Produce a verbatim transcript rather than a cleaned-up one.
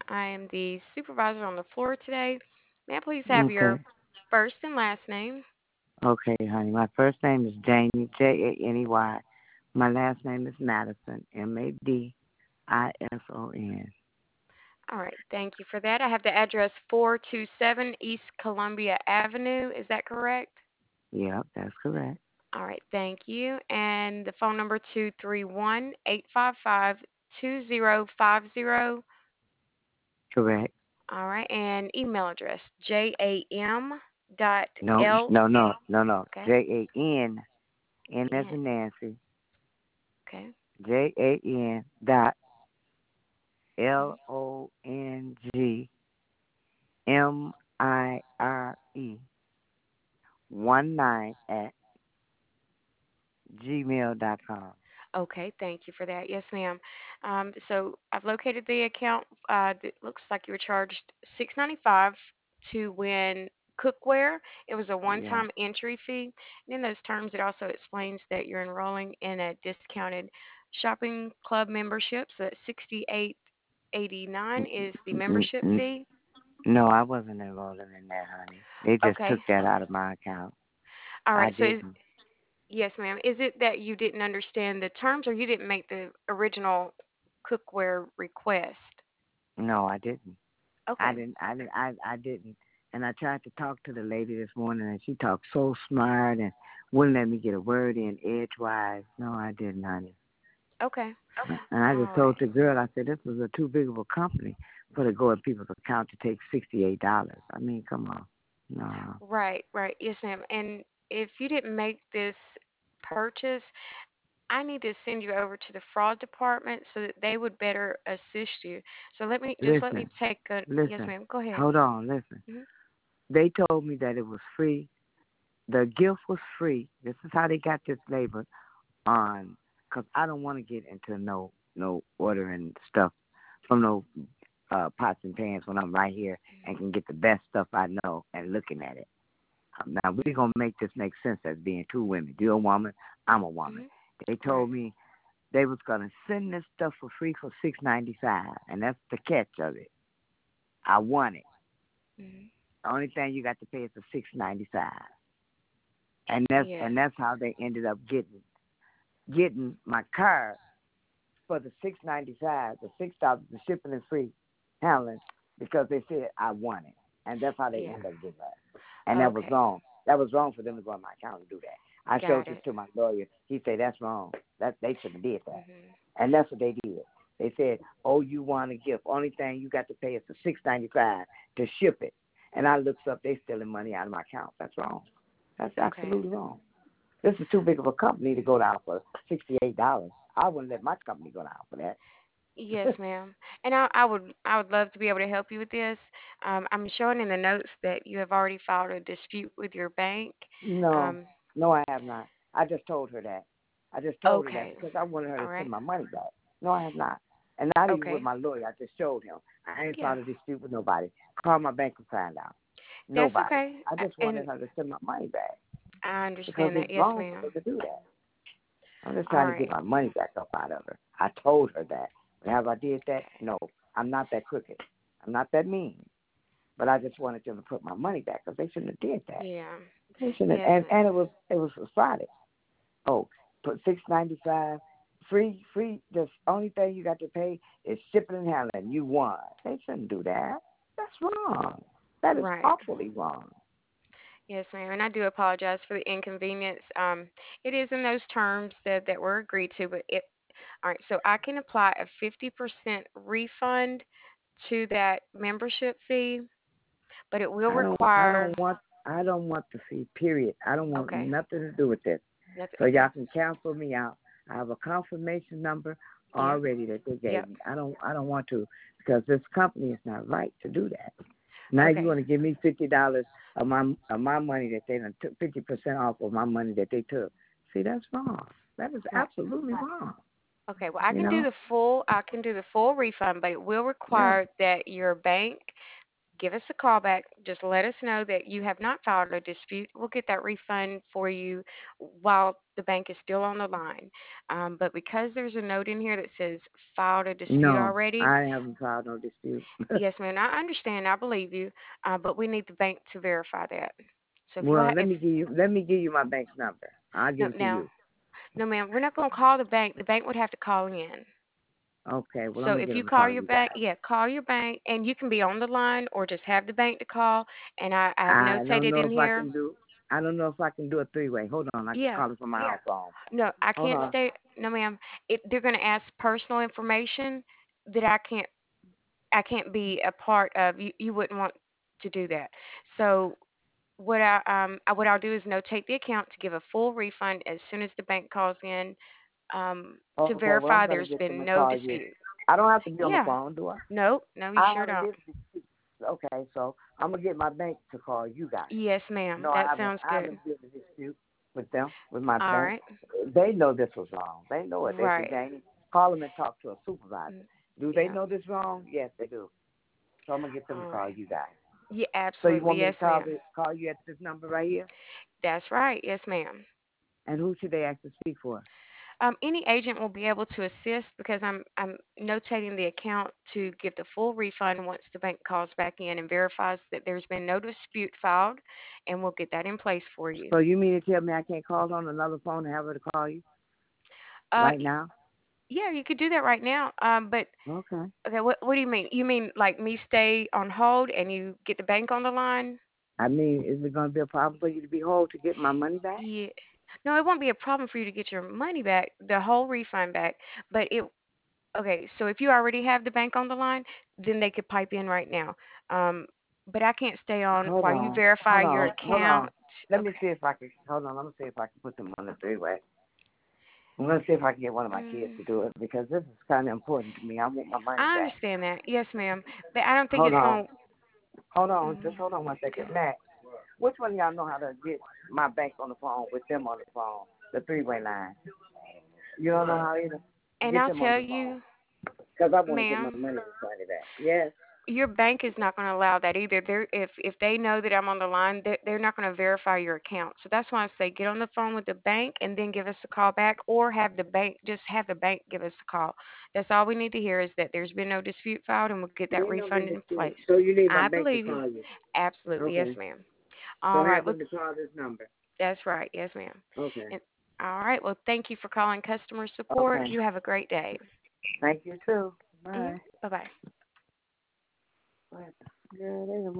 I am the supervisor on the floor today. May I please have your Okay. first and last name? Okay, honey. My first name is Janie, J A N E Y. My last name is Madison, M A D I S O N. All right, thank you for that. I have the address four two seven East Columbia Avenue. Is that correct? Yep, that's correct. All right, thank you. And the phone number two three one eight five five two zero five zero. Correct. All right, and email address J A M dot No, L. no, no, no, no. Okay, J A N, N as N. in Nancy, Okay. J A N dot Mhm. L O N G M I R E one nine at gmail dot com. Okay, thank you for that. Yes, ma'am. Um, so I've located the account. Uh, it looks like you were charged six ninety five to win cookware. It was a Yeah. one-time entry fee. And in those terms, it also explains that you're enrolling in a discounted shopping club membership. So that sixty-eight eighty-nine is the N- membership n- fee. No, I wasn't enrolling in that, honey. They just took Okay. that out of my account. All I right. So is, didn't. yes, ma'am. Is it that you didn't understand the terms, or you didn't make the original cookware request? No, I didn't. I Okay. didn't. I didn't. I, I didn't. And I tried to talk to the lady this morning, and she talked so smart and wouldn't let me get a word in edgewise. No, I didn't, honey. Okay. And I just All told right. the girl, I said, this was a too big of a company for to go in people's account to take sixty-eight dollars. I mean, come on. No. Right, right. Yes, ma'am. And if you didn't make this purchase, I need to send you over to the fraud department so that they would better assist you. So let me just let me Listen, take a yes, listen. ma'am. Go ahead. Hold on, listen. Mhm. They told me that it was free. The gift was free. This is how they got this label on, because I don't want to get into no no ordering stuff from no uh, pots and pans when I'm right here and can get the best stuff I know and looking at it. Um, Now we're gonna make this make sense as being two women. You're a woman, I'm a woman. Mhm. They told Right. me they was gonna send this stuff for free for six ninety five, and that's the catch of it. I want it. Mhm. The only thing you got to pay is the six ninety five, and that's Yes. and that's how they ended up getting getting my car for the six ninety five, the six dollars, the shipping is free, handling, because they said I want it, and that's how they Yeah. ended up getting that. And that was Okay. wrong. That was wrong for them to go on my account and do that. I showed Got this it. to my lawyer. He said that's wrong. That they shouldn't have did that, Mhm. and that's what they did. They said, "Oh, you want a gift? Only thing you got to pay is the six ninety five to ship it." And I looked up, they stealing money out of my account. That's wrong. That's Okay. absolutely wrong. This is too big of a company to go down for sixty eight dollars. I wouldn't let my company go down for Yes, that. ma'am. And I, I would I would love to be able to help you with this. Um, I'm showing in the notes that you have already filed a dispute with your bank. No, Um, no, I have not. I just told her that. I just told her that okay. because I wanted her All to send right. my money back. No, I have not. And not even with Okay. my lawyer. I just showed him. I ain't Yeah. filed a dispute with nobody. Call my bank and find out. That's Nobody. okay. I just A- And wanted her to send my money back I because understand it's that. Yes, wrong for ma'am. her to do that. I'm just All trying to get right. my money back up out of her. I told her that. But have I did that? Okay. No. I'm not that crooked. I'm not that mean. But I just wanted them to put my money back because they shouldn't have did that. Yeah. They shouldn't. Yes, And and ma'am. it was it was Friday. Oh, put six ninety five. Free, free. The only thing you got to pay is shipping and handling. You won. They shouldn't do that. That's wrong. That is Right. awfully wrong. Yes, ma'am. And I do apologize for the inconvenience. Um, it is in those terms that that were agreed to, but it. All right. So I can apply a fifty percent refund to that membership fee, but it will I don't. I require. don't want. I don't want the fee. Period. I don't want Okay. nothing to do with this. That's So okay. y'all can cancel me out. I have a confirmation number Yep. already that they gave Yep. me. I don't. I don't want to because this company is not right to do that. Now you Okay. want to give me fifty dollars of my of my money that they done took fifty percent off of my money that they took. See, that's wrong. That is Right. absolutely wrong. Okay. Well, I You can do know? the full. I can do the full refund, but it will Yeah. require that your bank give us a call back. Just let us know that you have not filed a dispute. We'll get that refund for you while the bank is still on the line. Um, but because there's a note in here that says filed a dispute No, already, I haven't filed no dispute. yes, ma'am, I understand. I believe you. Uh, but we need the bank to verify that. So if you'll, Well, ha- let if me give you let me give you my bank's number. I'll no, give it to now, you. no, ma'am, we're not going to call the bank. The bank would have to call in. Okay. Well, I'm So gonna if get you them to call call your you bank, guys. yeah, call your bank, and you can be on the line or just have the bank to call. And I, I have I don't notated know in if I here. can do. I don't know if I can do a three way. Hold on, I can Yeah, call it from my house phone. no, I Hold can't on. stay. No, ma'am. It, they're going to ask personal information that I can't. I can't be a part of. You, you wouldn't want to do that. So what I um I- what I'll do is notate the account to give a full refund as soon as the bank calls in um to Okay. Well, I'm verify gonna there's get them been to no call you. dispute. I don't have to be on the Yeah. phone, do I? No, no, you I sure haven't don't. did a dispute. Okay, so I'm gonna get my bank to call you guys. Yes, ma'am. No, I That haven't. sounds I good. haven't did a dispute with them with my All bank. right. They know this was wrong. They know it. They said, Right. Janie, call them and talk to a supervisor. Mm, Do they yeah. know this wrong? Yes, they do. So I'm gonna get them to All call right. you guys. Yeah, So you absolutely. want me to Yes, call ma'am. this, call you at this number right here? That's right. Yes, ma'am. And who should they ask to speak for? Um, any agent will be able to assist because I'm I'm notating the account to give the full refund once the bank calls back in and verifies that there's been no dispute filed, and we'll get that in place for you. So you mean to tell me I can't call on another phone and have her to call you Uh, right now? yeah, you could do that right now. Um, but Okay. okay, what what do you mean? You mean like me stay on hold and you get the bank on the line? I mean, is it gonna be a problem for you to be whole to get my money back? Yeah. No, it won't be a problem for you to get your money back, the whole refund back. But it okay. So if you already have the bank on the line, then they could pipe in right now. Um, but I can't stay on Hold while you on, verify hold your on, hold on. account. Let me Okay. see if I can. Hold on, let me see if I can put them on the three way. I'm gonna see if I can get one of my kids Mm, to do it because this is kind of important to me. I want my money I back. understand that. Yes, ma'am. But I don't think Hold it's on, going. hold on, Mm, just hold on one okay. second. Matt, which one of y'all know how to get my bank on the phone with them on the phone, the three way line? You don't know how either. And Get I'll them on tell the phone you, because I want to get my ma'am, money money back. Yes. your bank is not going to allow that either. They're, if if they know that I'm on the line, they're, they're not going to verify your account. So that's why I say get on the phone with the bank and then give us a call back, or have the bank just have the bank give us a call. That's all we need to hear is that there's been no dispute filed, and we'll get There that ain't no refund business in to place. it. So you need my I bank to believe you. call you. Absolutely, yes, Okay. ma'am. So All right. have Well, them to call this number. that's right. Yes, ma'am. Okay. And all right. Well, thank you for calling customer support. Okay. You have a great day. Thank you too. Hmm. Bye. Bye bye. Bye. Girl, they